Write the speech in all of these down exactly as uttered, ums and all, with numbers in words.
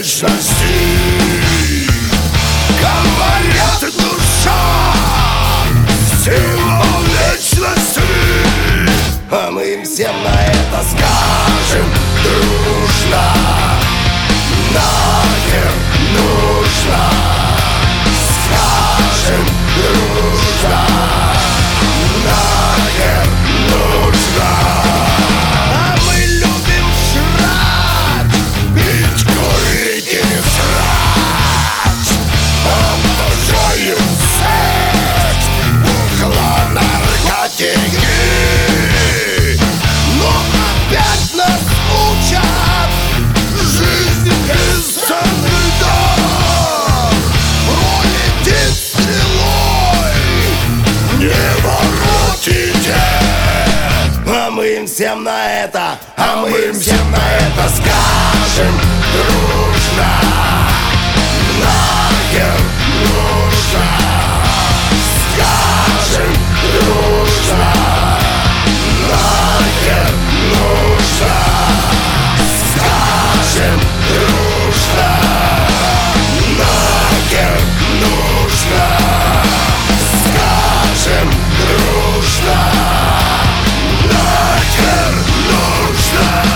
вечности. Говорят, душа — символ вечности, а мы им всем на это скажем дружно: нахер нужно. Скажем дружно: нахер нужно. А мы любим жрать, пить, курить и не срать. Обожаем секс, бухло, наркотики. Но опять нас учат жизнь из льда. Пролетит стрелой, не воротите. А мы им всем на это, а мы им всем на это скажем дружно: нахер нужно. Скажем дружно: нахер нужно. Скажем дружно: нахер нужно. Скажем дружно: нахер нужно.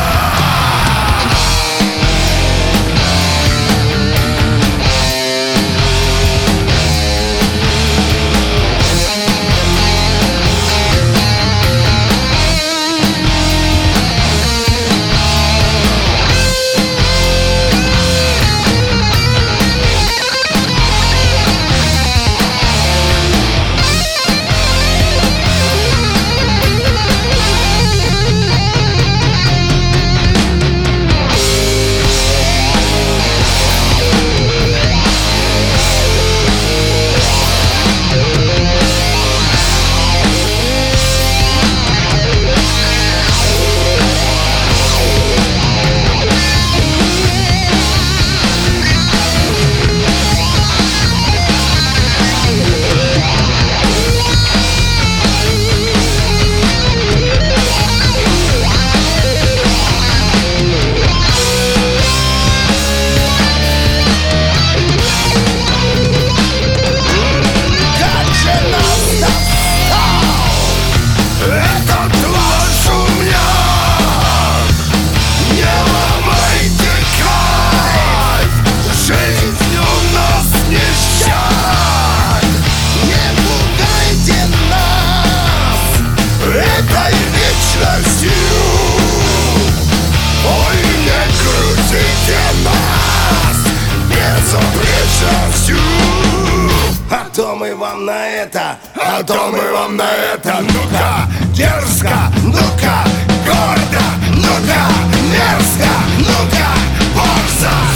Ой, не крутите нас безупречностью. А то мы вам на это, а то мы вам на это. Ну-ка, дерзко, ну-ка, гордо, ну-ка, мерзко, ну-ка, борзо.